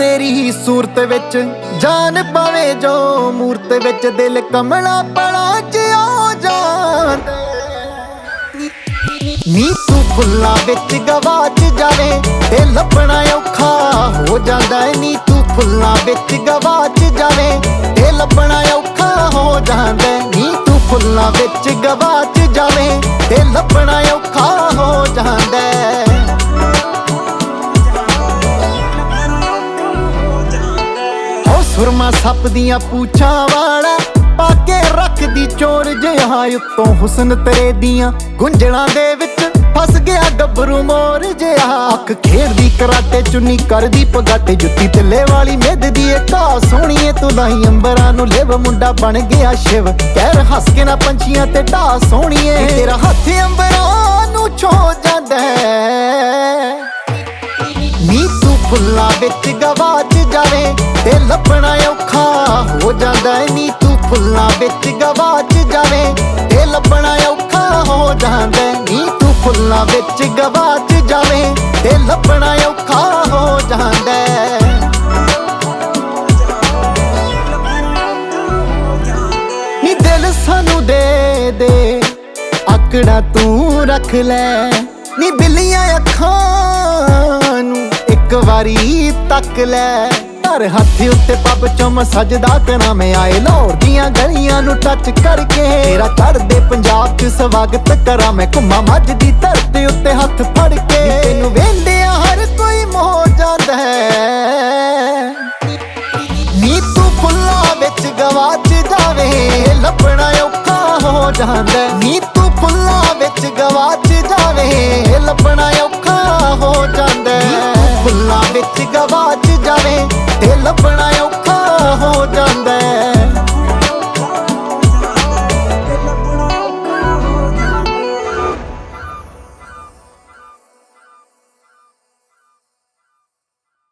तेरी सूरत विच जान पावे जो मूरत विच दिल कमला पड़ा च आ जांदा नी तू फुल्लां विच गवाच जावे ते लभना औखा हो जांदा नी तू फुल्लां विच गवाच जावे ते लभना औखा हो जांदा नी तू फुल्लां विच गवाच जावे ते लभना औखा हो जांदा सुरमा सप दियां पूछां वाला पाके रख दी चोर जिहा उत्तों हुसन तेरे दियां गुंजणा दे विच फस गया गबरू मोर जिहा अख खेड़दी कराटे चुन्नी करदी पगाटे जुत्ती तिल्ले वाली मेद दी घा सोहणीए तू लाही अंबरां नूं लिव मुंडा बन गया शिव पैर हस के ना पंछियां ते ढा सोहणीए तेरा हत्थ अंबरां नूं छो जांदा नी तू फुल्लां विच गवाच जावे ते लभना औखा हो जांदा नी तू फुल्लां विच गवाच जावे ते लभना औखा हो जांदा नी तू फुल्लां विच गवाच जावे ते लभना औखा हो जांदा नी दिल सानू दे दे आकड़ा तू रख ले नी बिल्लियां अखां नू एक वारी तक ले हर हथ उत्ते पब चुम सजदा करा मैं आए लाहौर दियां गलियां नू टच करके तेरा चढ़दे पंजाब च स्वागत करा मैं घुमा मझ दी धरती उत्ते हथ फड़ के तैनू वेंदिया हर कोई मोह जांदा नी तू फुल्लां विच गवाच जावे लभना औखा हो जांदा नी तू फुल्लां विच गवाच जावे लभना औखा हो जांदा फुल्लां विच